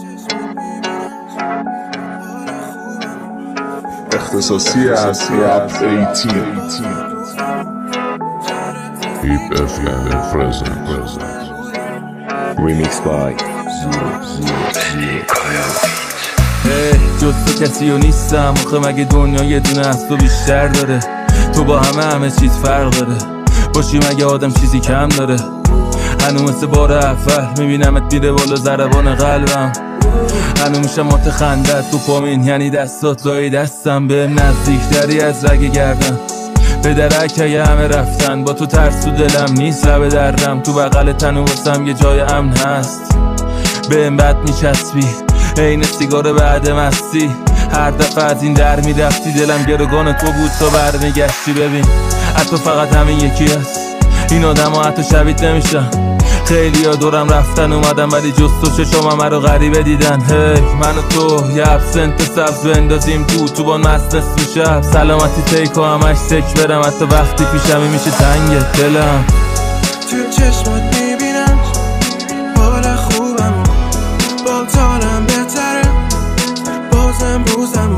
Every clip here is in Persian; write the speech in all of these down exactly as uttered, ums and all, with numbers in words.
اختصاصی از رپ ایتین Hip اف ام present Remix by جز تو کسی و نیستم آخه مگه دنیا یه دونه از تو بیشتر داره؟ تو با همه همه چیز فرق داره، باشی مگه آدم چیزی کم داره؟ هنو مثل بار اول میبینمت میره بالا ضربان قلبم، هنو میشه مات خندت تو پامین، یعنی دستات لای دستم بهم نزدیکتری از رگ گردم. به درک اگه همه رفتن با تو ترس تو دلم نیست، لبه درم تو بغل تنو واسم یه جای امن هست. بهم بد میچسبی عین سیگار بعد مستی، هر دفعه از این در میرفتی دلم گروگان تو بود تا برمیگشتی. ببین حتی فقط همین یکی هست، این آدم ها حتی شبیت نمیشن. خیلی ها دورم رفتن اومدن ولی جز تو چشم همه رو غریبه دیدن. هی من و تو یه ابسنت سبز بندازیم تو تو بان مست نصف شب، سلامتی تیکو همش سک برم حتی وقتی پیشمی میشه تنگ دلم. تو چشمات میبینم حال خوبم، با تالم بهتره بازم روزم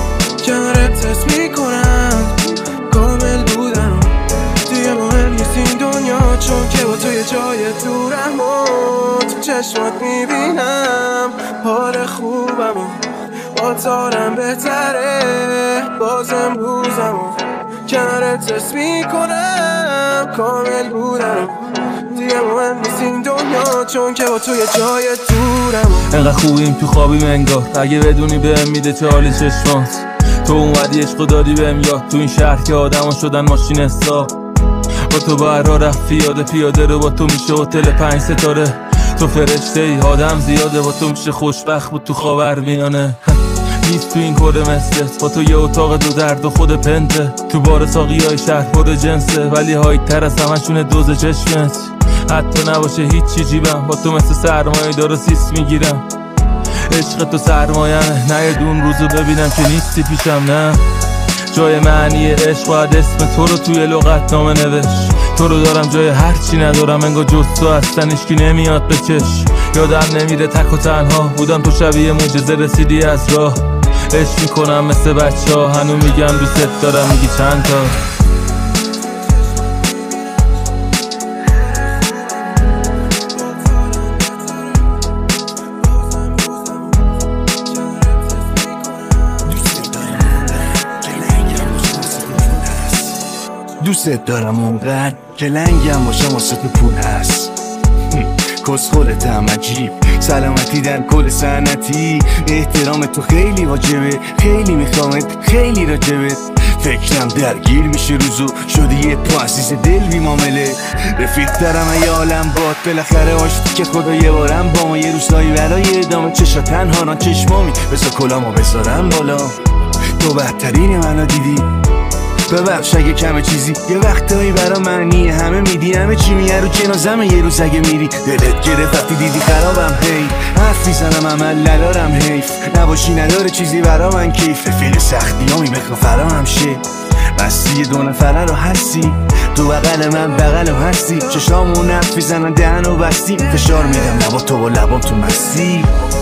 کنارت حس میکنم کامل بودم. دیگه مهم نیست این دنیا چون که با تو یه جای دورم و تو چشمات میبینم حال خوبم، با تالم بهتره بازم روزم کنارت حس میکنم کامل بودم. دیگه مهم نیست این دنیا چون که با تو یه جای دورم. انقدر خوبیم تو خوابیم انگار، اگه بدونی بهم میده چه حالی چشمات. تو اومدی عشقو دادی بهم یاد، تو این شهر که آدما شدن ماشین حساب. با تو باید راه رفت پیاده پیاده رو، با تو میشه هتل پنج ستاره. تو فرشته ای آدم زیاده، با تو میشه خوشبخت بود تو خاورمیانه. نیست تو این کره مثلت، با تو یه اتاق دو درد و خود پنته. تو بار ساقی های شهر پر جنسه ولی هایت تر از همشونه دوز چشمت. حتی نباشه هیچی جیبم، با تو مثل سرمایه دارو سیس میگیرم. عشق تو سرمایمه، نه یه دون روزو ببینم که نیستی پیشم. نه جای معنی عشق باید اسم تو رو توی لغت نامه نوشت. تو رو دارم جای هرچی ندارم، انگار جز تو هستن اشکی نمیاد بکش. یادم نمیره تک و تنها بودم، تو شبیه معجزه رسیدی از راه. عشق میکنم مثل بچه ها، هنو میگم دوست دارم میگی چند تا. دوست دارم اونقدر که لنگم باشم واسه تو پول هست. کس خودتم عجیب سلامتی در کل سنتی، احترام تو خیلی واجبه، خیلی میخوامت خیلی راجبت. فکرم درگیر میشه روزو شدی یه تو عزیز دل بی معامله. رفیق دارم ای عالم باد بالاخره آشتی که خدا یه بارم با ما یه روزایی برای ادامه چشا تنها ران چشمامی بذار کلامو بذارم بالا. تو بهترین منو دیدی ببخش اگه کمه چیزی، یه وقتایی برا معنی همه میدی، همه چی میه رو جنازمه یه روز اگه میری. دلت گرفت وقتی دیدی خرابم هی حرف میزنم عمل ندارم حیف، نباشی نداره چیزی برا من کیف. فیل سختی همی بخوا فرا هم شه بستی یه دو نفره رو هستی، تو بغل من بغل رو هستی. چشامون حرف میزنن دهن و بستی، فشار میدم لبا تو با لبام تو مستی.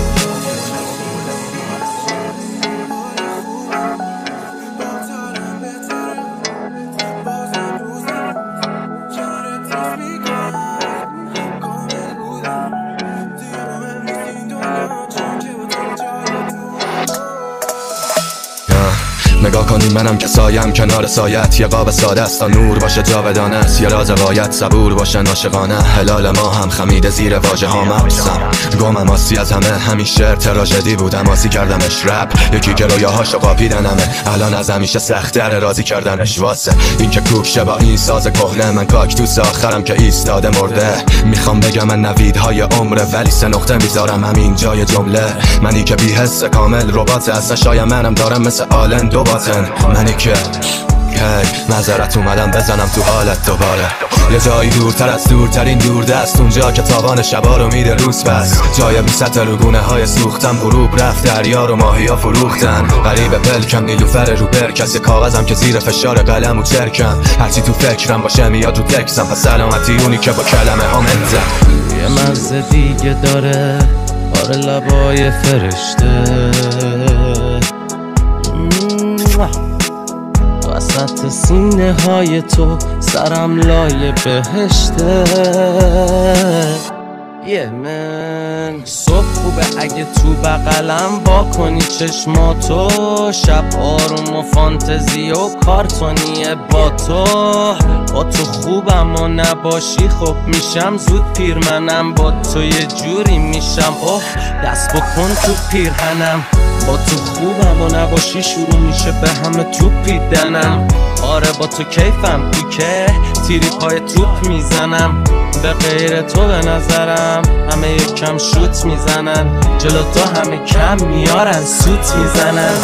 نگاه کنی منم که سایم کنار سایت، یه قاب ساده است تا نور باشه جاودانه است. یه راز غایت صبور باشه ناشقانه، هلال ما هم خمیده زیر واژه ها مبسم. گمم آسی از همه همین شعر تراژدی بودم، آسی کردمش رپ. یکی که رویاهاشو قاپیدن همه الان از همیشه سخت‌تر راضی کردنش واسه این که کوک شه با این ساز کهنه. من کاکتوس آخرم که ایستاده مرده، میخوام بگم من نویدهای عمره ولی سه نقطه میذارم همین جای جمله. منی که بی حس کامل ربات اصلا شایم منم دارم مثل آلن دو باتن. منی که هی نظرت اومدم بزنم تو حالت دوباره، یه جایی دورتر از دورترین دوردست، اونجا که تابان شبا رو میده روز بس. جای بی سطح رو گونه های سوختم، غروب رفت دریا رو ماهی ها فروختن. غریب پلکم نیلوفر رو برکس، یه کاغذم که زیر فشار قلم و چرکم. هرچی تو فکرم باشه میاد رو تکسم، پس سلامتی اونی که با کلمه ها منزم. یه مزه دیگه داره آره لبای فرشته وسط سینه های تو سرم لای بهشته یه من صبح خوبه اگه تو بغلم با کنی چشماتو شب آروم و فانتزی و کارتونیه با تو با تو خوبم و نباشی خب میشم زود پیر منم با تو یه جوری میشم اوه دست بکن تو پیرهنم با تو خوبم و نباشی شروع میشه به همه توپیدنم آره با تو کیفم تو که تیری پای توپ میزنم به غیر تو به نظرم همه یکم شوت میزنن جلو تو همه کم میارن سوت میزنن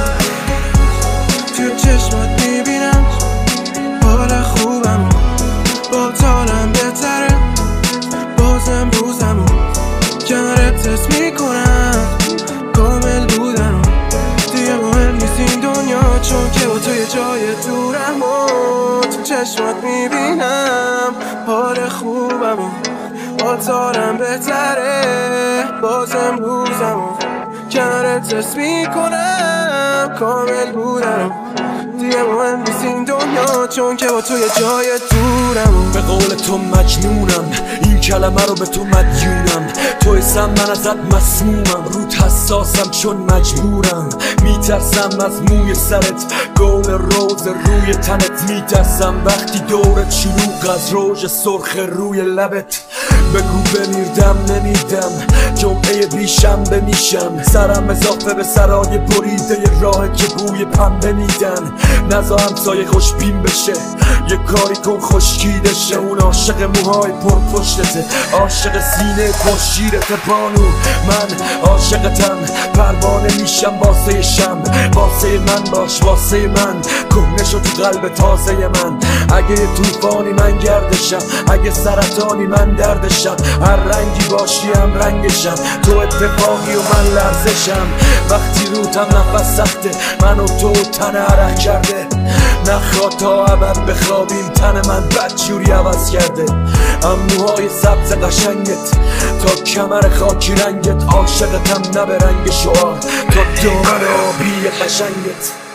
تو چشمات میبینم حال خوبم با تالم بهتره بازم روزم کنارت تست میکنم کامل بودم دیگه مهم نیست این دنیا چون که با تو یه جای دورم و تو چشمات میبینم حال خوبم با تالم بهتره بازم روزم کنارت تست میکنم کامل بودم دیگه مهم نیست این دنیا چون که با تو یه جای دورم به قول تو مجنونم این کلمه رو به تو مدیونم تو اسم من ازت مسمومم روت حساسم چون مجبورم میترسم از موی سرت گل روز روی تنت میترسم وقتی دورت شلوغ از روژ سرخ روی لبت بگو بمیردم نمیدم جمعه بیشنبه میشم سرم اضافه به سرای بریده راه که بوی پنبه میدن نزا همسایه خوشبین بشه یه کاری کن خشکیده شه اون عاشق موهای پر پشتته عاشق سینه پر شیرته بانو من عاشقتم پروانه میشم واسه شم واسه من باش واسه من کهنه شو تو قلب تازه من اگه توفانی من گردشم اگه سرطانی من دردشم هر رنگی باشی هم رنگشم تو اتفاقی و من لرزشم وقتی روتم نفس سخته من و تو تن عرق کرده نخواد تا ابد بخوابیم تن من بدجوری عوض کرده اموهای سبز قشنگت تا کمر خاکی رنگت عاشقتم نه به رنگ شعار تا دامن آبی قشنگت